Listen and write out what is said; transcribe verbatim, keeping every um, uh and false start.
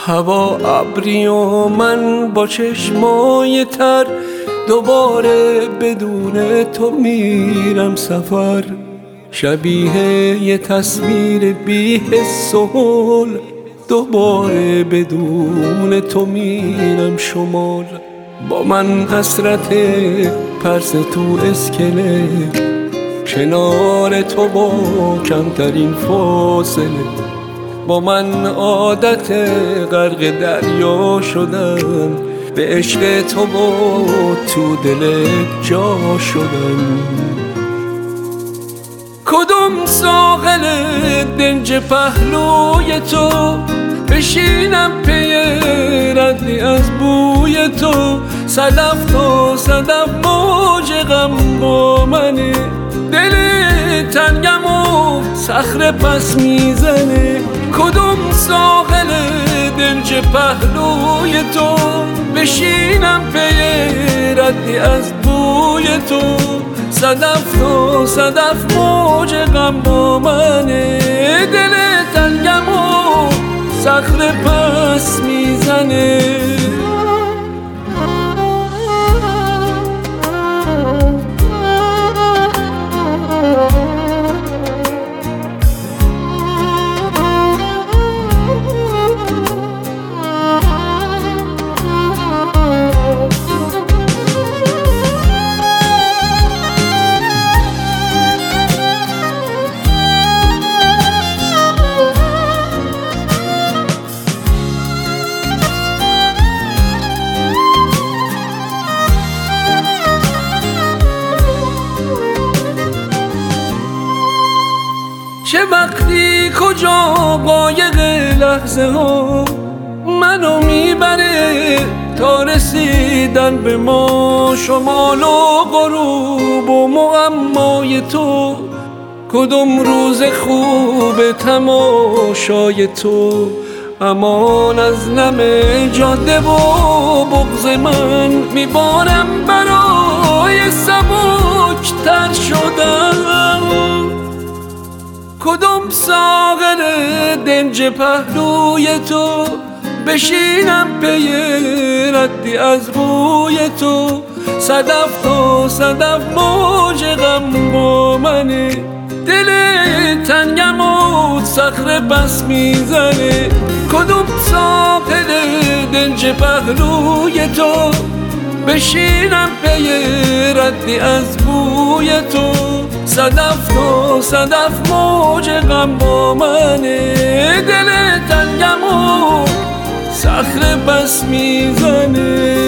هوا ابری و من با چشمای تر، دوباره بدون تو میرم سفر. شبیه یه تصویر بی حس و حال، دوباره بدون تو میرم شمال. با من حسرت پرس تو اسکله، کنار تو با کمترین فاصله. با من عادت غرق دریا شدن، به عشق تو با تو دل جا شدن. کدوم ساحل دنج پهلوی تو، بشینم پی ردی از بوی تو. صدف تا صدف موج غم با منه، دل تنگم و صخره پس میزنه. کدوم ساحل دنج پهلوی تو، بشینم پی ردی از بوی تو. صدف تا صدف موج غم با منه، دل تنگم و صخره پس میزنه. چه وقتی کجا قایق لحظه ها منو میبره تا رسیدن به ما. شمال و غروب و معمای تو، کدوم روز خوب تماشای تو. امان از نم جاده و بغض من، میبارم برای سبک تر شدن. کدوم ساحل دنج پهلوی تو، بشینم پی ردی از بوی تو. صدف تا صدف موج غم با منه، دل تنگم و صخره بس میزنه. کدوم ساحل دنج پهلوی تو، بشینم پی ردی از بوی تو. صدف تا صدف موج غم با منه، دل تنگم و صخره بس میزنه.